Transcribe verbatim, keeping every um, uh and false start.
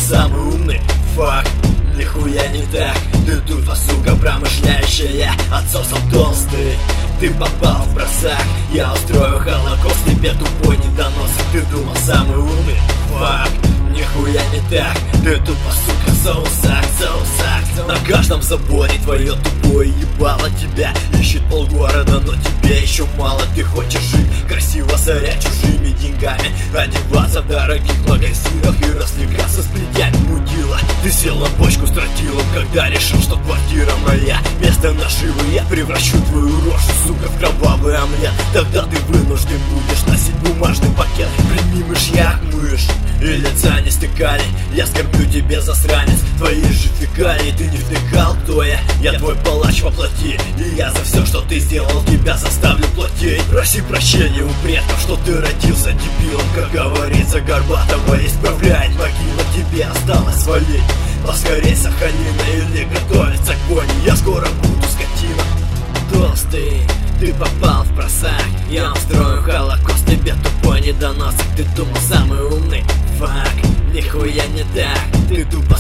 самый умный. Факт, нихуя не так. Ты тупо, сука, промышляющая отсосом толстый. Ты попал в просак, я устрою холокост тебе, тупой недоносок. Ты думал самый умный. Факт, нихуя не так. Ты тупо, сука, соусак, соусак. На каждом заборе твое тупое ебало тебя ищет полгорода, но тебе еще мало. Ты хочешь жить красиво, соря чужими деньгами, одеваться в дорогих магазинах и развлекаться с плетями, мудила. Ты сел на бочку с тротилом, когда решил, что квартира моя. Место наживы я превращу твою рожу, сука, в кровавый омлет. Тогда ты вынужден будешь носить бумажный пакет. Прими мышьяк, мышь, и лица не стыкали. Я скорблю тебе, засранец, твои же фекалии. Ты не втыкал, кто я? Я твой палач воплоти, и я за все, что ты сделал, тебя заставлю платить. Проси прощения у предков, что ты родился дебилом. Как говорится, Горбатова исправляет могила, тебе осталось свалить. Поскорей саханина или готовиться к бойне, я скоро буду скотина. Толстый, ты попал в просак, я устрою холокост тебе, тупой недоносок. Ты думал самый умный. Фак, нихуя не так. Ты тупо,